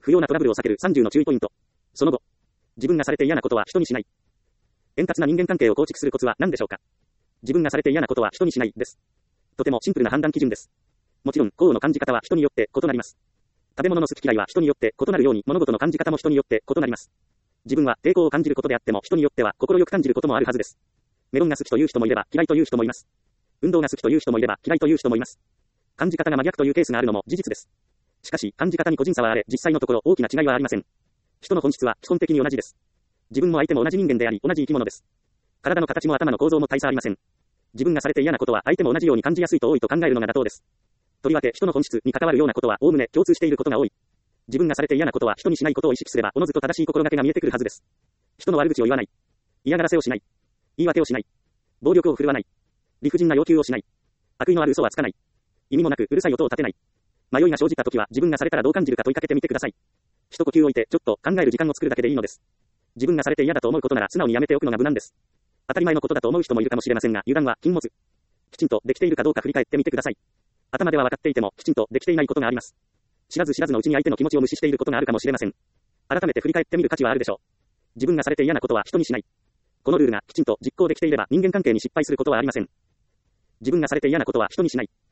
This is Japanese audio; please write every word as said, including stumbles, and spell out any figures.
不要なトラブルを避けるさんじゅうの注意ポイント。その後、自分がされて嫌なことは人にしない。円滑な人間関係を構築するコツは何でしょうか。自分がされて嫌なことは人にしないです。とてもシンプルな判断基準です。もちろん、幸運の感じ方は人によって異なります。食べ物の好き嫌いは人によって異なるように、物事の感じ方も人によって異なります。自分は抵抗を感じることであっても、人によっては快く感じることもあるはずです。メロンが好きという人もいれば、嫌いという人もいます。運動が好きという人もいれば、嫌いという人もいます。感じ方が真逆というケースがあるのも事実です。しかし、感じ方に個人差はあれ、実際のところ大きな違いはありません。人の本質は基本的に同じです。自分も相手も同じ人間であり、同じ生き物です。体の形も頭の構造も大差ありません。自分がされて嫌なことは相手も同じように感じやすいと多いと考えるのが妥当です。とりわけ人の本質に関わるようなことは概ね共通していることが多い。自分がされて嫌なことは人にしないことを意識すれば、おのずと正しい心がけが見えてくるはずです。人の悪口を言わない。嫌がらせをしない。言い訳をしない。暴力を振るわない。理不尽な要求をしない。悪意のある嘘はつかない。意味もなくうるさい音を立てない。迷いが生じたときは自分がされたらどう感じるか問いかけてみてください。一呼吸置いてちょっと考える時間を作るだけでいいのです。自分がされて嫌だと思うことなら素直にやめておくのが無難です。当たり前のことだと思う人もいるかもしれませんが、油断は禁物。きちんとできているかどうか振り返ってみてください。頭では分かっていてもきちんとできていないことがあります。知らず知らずのうちに相手の気持ちを無視していることがあるかもしれません。改めて振り返ってみる価値はあるでしょう。自分がされて嫌なことは人にしない。このルールがきちんと実行できていれば人間関係に失敗することはありません。自分がされて嫌なことは人にしない。